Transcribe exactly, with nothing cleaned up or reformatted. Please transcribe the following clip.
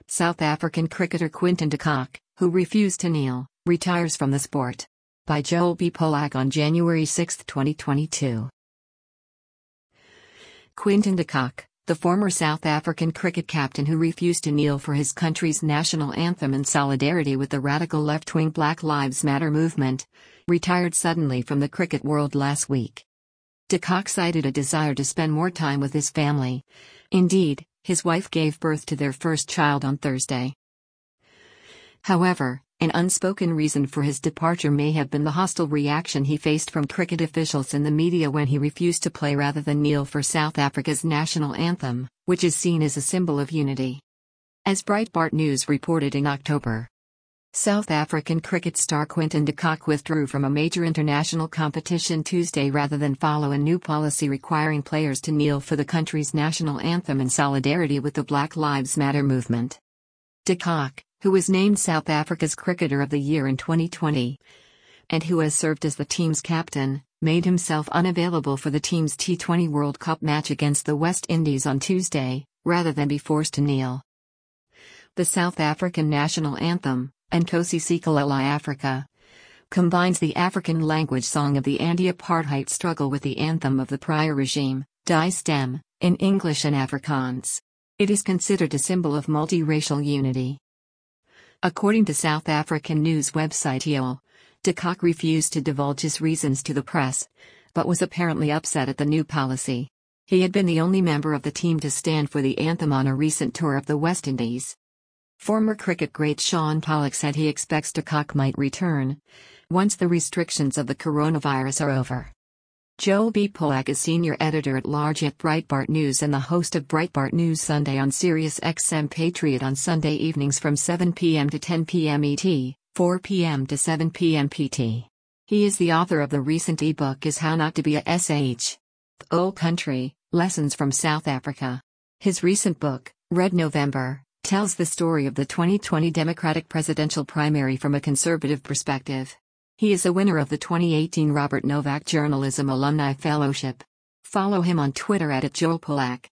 South African cricketer Quinton de Kock, who refused to kneel, retires from the sport. By Joel B. Polak on January sixth, twenty twenty-two. Quinton de Kock, the former South African cricket captain who refused to kneel for his country's national anthem in solidarity with the radical left-wing Black Lives Matter movement, retired suddenly from the cricket world last week. De Kock cited a desire to spend more time with his family. Indeed, his wife gave birth to their first child on Thursday. However, an unspoken reason for his departure may have been the hostile reaction he faced from cricket officials and the media when he refused to play rather than kneel for South Africa's national anthem, which is seen as a symbol of unity. As Breitbart News reported in October, South African cricket star Quinton de Kock withdrew from a major international competition Tuesday rather than follow a new policy requiring players to kneel for the country's national anthem in solidarity with the Black Lives Matter movement. De Kock, who was named South Africa's Cricketer of the Year in twenty twenty, and who has served as the team's captain, made himself unavailable for the team's T twenty World Cup match against the West Indies on Tuesday, rather than be forced to kneel. The South African national anthem, Nkosi Sikelel' Afrika, combines the African language song of the anti-apartheid struggle with the anthem of the prior regime, Die Stem, in English and Afrikaans. It is considered a symbol of multiracial unity. According to South African news website E O L, de Kock refused to divulge his reasons to the press, but was apparently upset at the new policy. He had been the only member of the team to stand for the anthem on a recent tour of the West Indies. Former cricket great Shaun Pollock said he expects de Kock might return once the restrictions of the coronavirus are over. Joel B. Polak is senior editor-at-large at Breitbart News and the host of Breitbart News Sunday on Sirius X M Patriot on Sunday evenings from seven p m to ten p m E T, four p m to seven p m P T. He is the author of the recent ebook Is How Not to Be a S H. The Old Country, Lessons from South Africa. His recent book, Red November, tells the story of the twenty twenty Democratic presidential primary from a conservative perspective. He is a winner of the twenty eighteen Robert Novak Journalism Alumni Fellowship. Follow him on Twitter at, at Joel Polak.